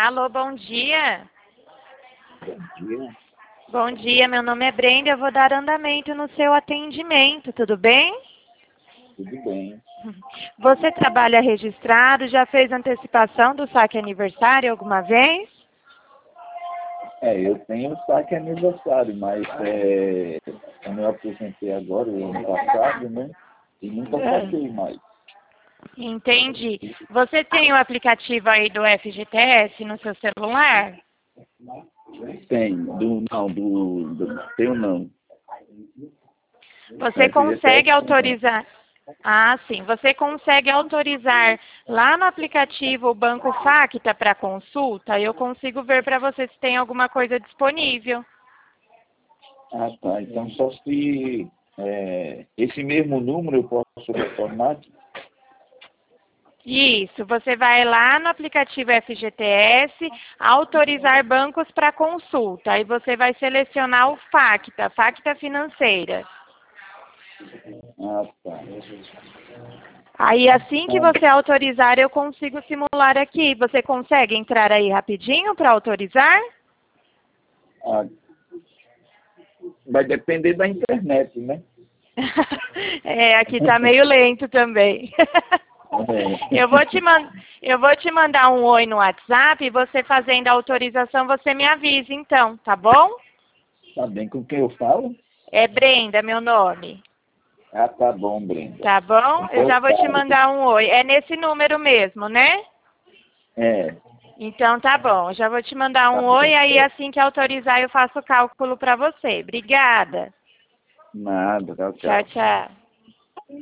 Alô, bom dia. Bom dia. Bom dia, meu nome é Brenda, eu vou dar andamento no seu atendimento, tudo bem? Tudo bem. Você trabalha registrado, já fez antecipação do saque aniversário alguma vez? Eu tenho saque aniversário, mas como eu aposentei agora, o ano passado, né? E nunca saquei mais. Entendi. Você tem o aplicativo aí do FGTS no seu celular? Tenho não. Você consegue autorizar? Ah, sim. Você consegue autorizar lá no aplicativo o Banco Facta para consulta? Eu consigo ver para você se tem alguma coisa disponível. Ah, tá. Então só se esse mesmo número eu posso retornar? Isso, você vai lá no aplicativo FGTS, autorizar bancos para consulta. Aí você vai selecionar o Facta, Facta Financeira. Ah, tá. Aí assim que você autorizar, eu consigo simular aqui. Você consegue entrar aí rapidinho para autorizar? Ah, vai depender da internet, né? Aqui tá meio lento também. Eu vou te mandar um oi no WhatsApp e você fazendo a autorização, você me avisa então, tá bom? Tá bem. Com quem eu falo? É Brenda, meu nome. Ah, tá bom, Brenda. Tá bom? Eu já vou te mandar um oi. É nesse número mesmo, né? É. Então tá bom. Eu já vou te mandar Tá um bom. oi, aí assim que autorizar eu faço o cálculo para você. Obrigada. Nada, tchau, Tchau, tchau. tchau.